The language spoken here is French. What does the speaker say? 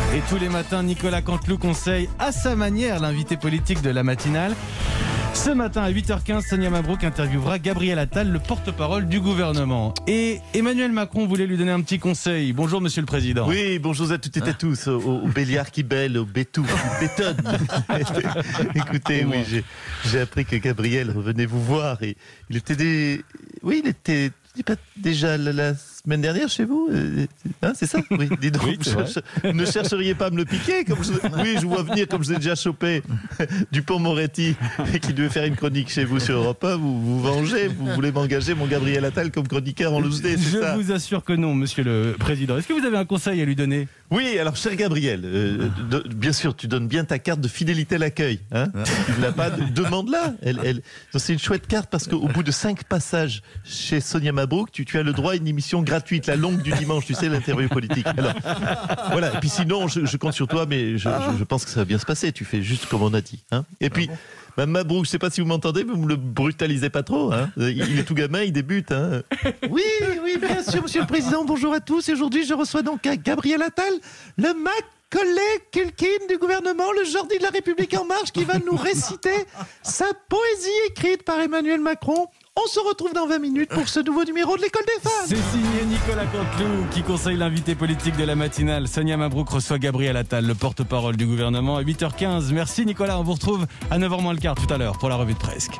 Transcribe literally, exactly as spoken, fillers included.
Et tous les matins, Nicolas Canteloup conseille à sa manière l'invité politique de la matinale. Ce matin à huit heures quinze, Sonia Mabrouk interviewera Gabriel Attal, le porte-parole du gouvernement. Et Emmanuel Macron voulait lui donner un petit conseil. Bonjour Monsieur le Président. Oui, bonjour à toutes et à tous, au, au Béliard qui belle, au Bétou qui bétonne. Écoutez, oui, j'ai, j'ai appris que Gabriel revenait vous voir et il était des... Oui, il était... Pas déjà la, la semaine dernière chez vous, euh, hein, c'est ça? Oui, dis donc, oui, vous, cherche, vous ne chercheriez pas à me le piquer comme je, oui, je vous vois venir comme je vous ai déjà chopé Dupond-Moretti et qui devait faire une chronique chez vous sur Europe un. Vous vous vengez, vous voulez m'engager mon Gabriel Attal comme chroniqueur en loose day, c'est Je ça? vous assure que non, Monsieur le Président. Est-ce que vous avez un conseil à lui donner? Oui, alors cher Gabriel, euh, de, bien sûr, tu donnes bien ta carte de fidélité à l'accueil. Hein, tu ne l'as pas, demande-la. Elle, elle, c'est une chouette carte parce qu'au bout de cinq passages chez Sonia Mabrouk, tu, tu as le droit à une émission gratuite, la longue du dimanche, tu sais, l'interview politique. Alors, voilà. Et puis sinon, je, je compte sur toi, mais je, je, je pense que ça va bien se passer. Tu fais juste comme on a dit. Hein. Et puis, Mme Mabrouk, je ne sais pas si vous m'entendez, mais vous ne me le brutalisez pas trop. Hein. Il est tout gamin, il débute. Hein. Oui, oui, bien sûr, Monsieur le Président. Bonjour à tous. Et aujourd'hui, je reçois donc Gabriel Attal, le Macaulay Culkin du gouvernement, le Jordi de la République En Marche, qui va nous réciter sa poésie écrite par Emmanuel Macron. On se retrouve dans vingt minutes pour ce nouveau numéro de l'École des fans. C'est signé Nicolas Canteloup qui conseille l'invité politique de la matinale. Sonia Mabrouk reçoit Gabriel Attal, le porte-parole du gouvernement à huit heures quinze. Merci Nicolas, on vous retrouve à neuf heures moins le quart tout à l'heure pour la revue de presse.